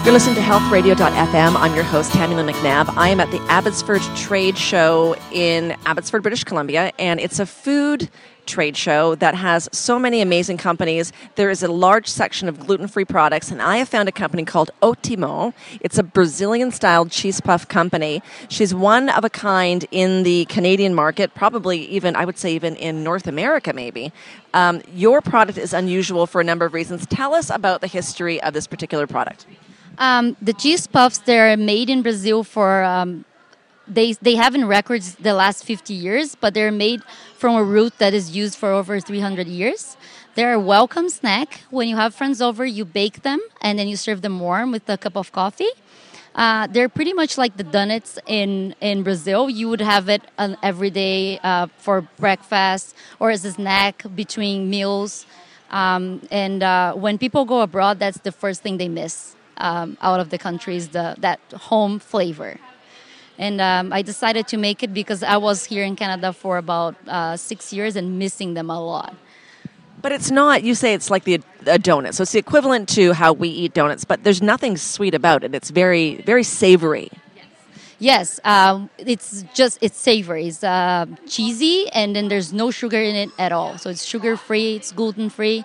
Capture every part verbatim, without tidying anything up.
You're listening to health radio dot f m. I'm your host, Tammy-Lynn McNabb. I am at the Abbotsford Trade Show in Abbotsford, British Columbia, and it's a food trade show that has so many amazing companies. There is a large section of gluten-free products, and I have found a company called Otimo. It's a Brazilian-styled cheese puff company. She's one of a kind in the Canadian market, probably even, I would say, even in North America, maybe. Um, your product is unusual for a number of reasons. Tell us about the history of this particular product. Um, the cheese puffs, they're made in Brazil for, um, they they have in records the last fifty years, but they're made from a root that is used for over three hundred years. They're a welcome snack. When you have friends over, you bake them, and then you serve them warm with a cup of coffee. Uh, they're pretty much like the donuts in, in Brazil. You would have it uh, every day uh, for breakfast or as a snack between meals. Um, and uh, when people go abroad, that's the first thing they miss. Um, out of the country is the that home flavor. And um, I decided to make it because I was here in Canada for about uh, six years and missing them a lot. But it's not, you say it's like the a donut, so it's the equivalent to how we eat donuts, but there's nothing sweet about it. It's very, very savory. Yes, um, it's just, it's savory. It's uh, cheesy, and then there's no sugar in it at all. So it's sugar-free, it's gluten-free.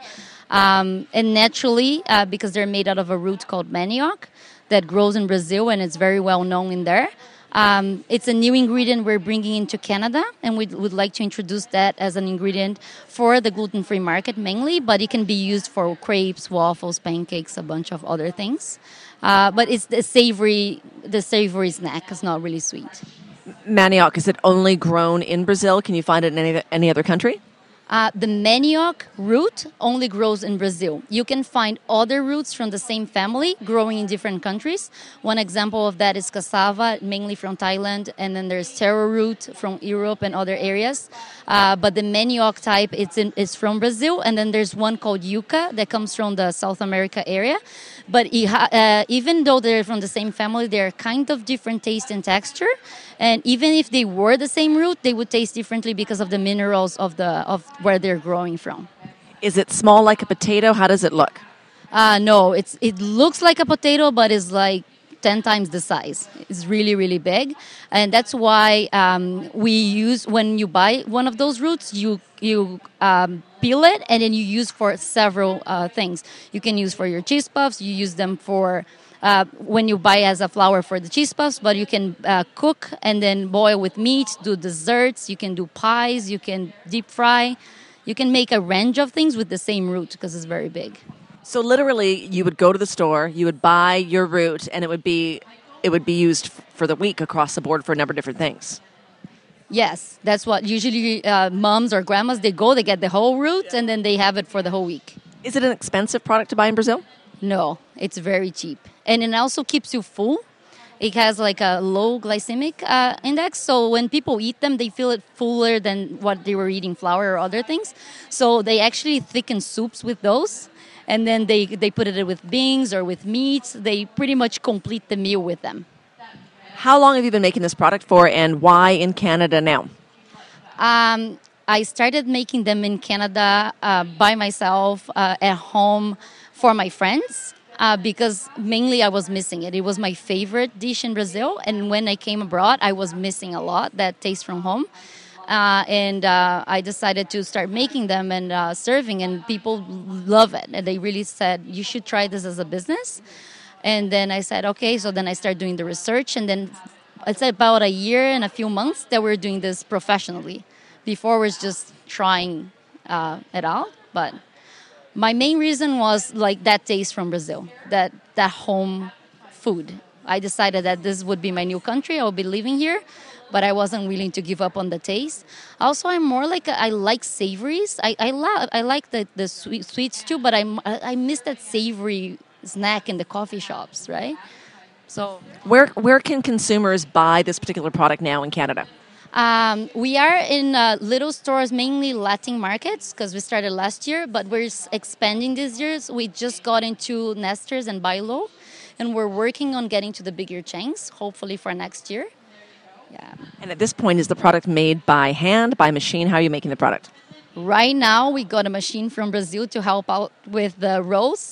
Um, and naturally, uh, because they're made out of a root called manioc that grows in Brazil and it's very well known in there. Um, it's a new ingredient we're bringing into Canada, and we would like to introduce that as an ingredient for the gluten-free market mainly, but it can be used for crepes, waffles, pancakes, a bunch of other things. Uh, but it's the savory, the savory snack. It's not really sweet. Manioc, is it only grown in Brazil? Can you find it in any, any other country? Uh, the manioc root only grows in Brazil. You can find other roots from the same family growing in different countries. One example of that is cassava, mainly from Thailand, and then there's taro root from Europe and other areas. Uh, but the manioc type it's in, is from Brazil, and then there's one called yuca that comes from the South America area. But uh, even though they're from the same family, they're kind of different taste and texture. And even if they were the same root, they would taste differently because of the minerals of the of where they're growing from. Is it small like a potato? How does it look? Uh, no, it's it looks like a potato, but it's like ten times the size. It's really, really big. And that's why um, we use, when you buy one of those roots, you you um, peel it, and then you use for several uh, things. You can use for your cheese puffs. You use them for uh, when you buy as a flour for the cheese puffs, but you can uh, cook and then boil with meat, do desserts. You can do pies. You can deep fry. You can make a range of things with the same root because it's very big. So literally, you would go to the store, you would buy your root, and it would be it would be used f- for the week across the board for a number of different things. Yes, that's what usually uh, moms or grandmas, they go, they get the whole root, and then they have it for the whole week. Is it an expensive product to buy in Brazil? No, it's very cheap. And it also keeps you full. It has like a low glycemic uh, index, so when people eat them, they feel it fuller than what they were eating flour or other things. So they actually thicken soups with those. And then they, they put it with beans or with meats. They pretty much complete the meal with them. How long have you been making this product for, and why in Canada now? Um, I started making them in Canada uh, by myself uh, at home for my friends uh, because mainly I was missing it. It was my favorite dish in Brazil. And when I came abroad, I was missing a lot, that taste from home. Uh, and uh, I decided to start making them and uh, serving, and people love it. And they really said, you should try this as a business. And then I said, okay. So then I started doing the research, and then it's about a year and a few months that we're doing this professionally. Before, we was just trying uh, it out. But my main reason was like that taste from Brazil, that, that home food. I decided that this would be my new country. I would be living here. But I wasn't willing to give up on the taste. Also, I'm more like a, I like savories. I I, love, I like the, the sweet, sweets too, but I'm, I, I miss that savory snack in the coffee shops, right? So where where can consumers buy this particular product now in Canada? Um, we are in uh, little stores, mainly Latin markets, because we started last year, but we're expanding this year. So we just got into Nesters and Bi-Lo, and we're working on getting to the bigger chains, hopefully for next year. Yeah. And at this point, is the product made by hand, by machine? How are you making the product? Right now, we got a machine from Brazil to help out with the rolls,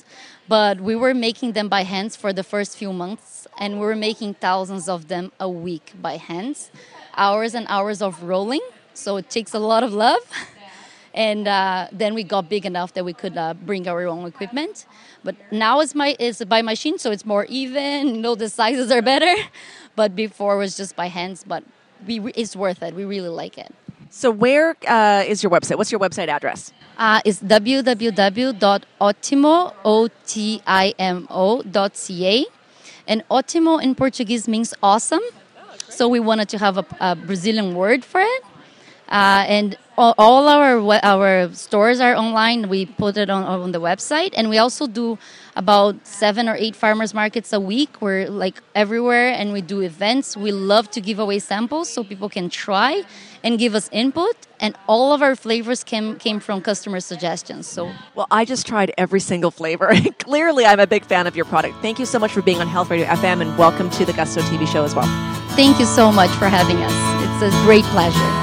But we were making them by hands for the first few months, and we were making thousands of them a week by hands. Hours and hours of rolling, so it takes a lot of love. And uh, then we got big enough that we could uh, bring our own equipment. But now it's my it's by machine, so it's more even. You know, the sizes are better. But before it was just by hands. But we it's worth it. We really like it. So where uh, is your website? What's your website address? Uh, it's w w w dot otimo, O T I M O, dot C A. And Otimo in Portuguese means awesome. So we wanted to have a, a Brazilian word for it. Uh, and all, all our our stores are online. We put it on, on the website. And we also do about seven or eight farmers markets a week. We're like everywhere, and we do events. We love to give away samples so people can try and give us input. And all of our flavors came came from customer suggestions. So, well, I just tried every single flavor. Clearly, I'm a big fan of your product. Thank you so much for being on Health Radio F M, and welcome to the Gusto T V show as well. Thank you so much for having us. It's a great pleasure.